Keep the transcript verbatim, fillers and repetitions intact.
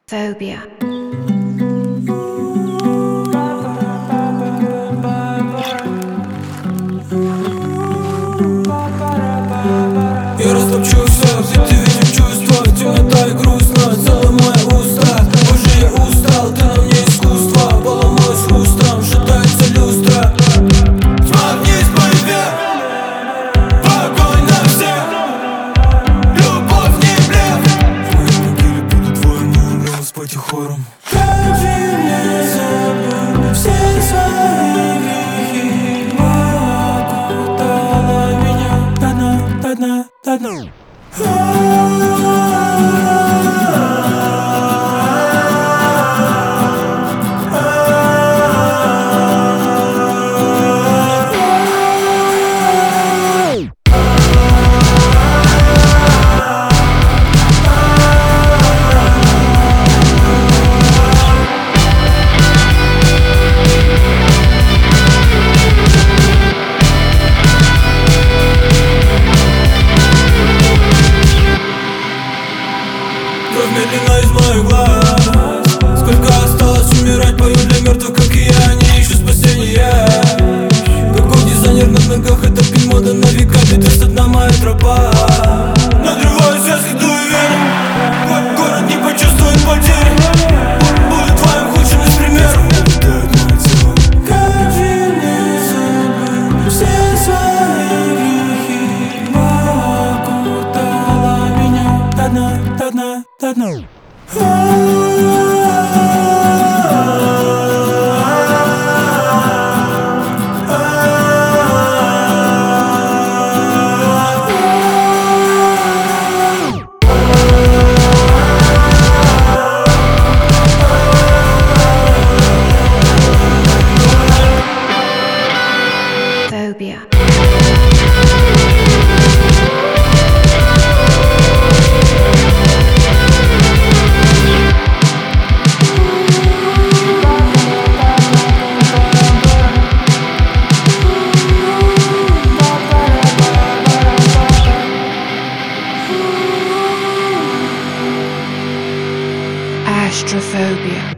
Phobia. Я растопчу все, где ты видишь чувства. Темнота и грустно, целые мои уста. Уже я устал, ты на мне искусство. Поломалась хрустом, шатается люстра. Тьма вниз по вверх, огонь на всех. Любовь не блеф. В моей могиле буду твой мой голос потихором. Как же не забыл все свои грехи. Окутала меня до дна, до дна, до дна. Кровь медленно из моих глаз. Сколько осталось умирать, пою для мертвых, как и я. Они ищут спасения. Какой дизайнер на ногах, это пин мода на века. Ты со дна моя тропа. Надрываюсь, я сойду и верю. Город не почувствует потери. Будет твоим худшим из примеров. Как же не забыл все свои грехи. Окутала меня до дна, до дна, до дна. Phobia. Astrophobia.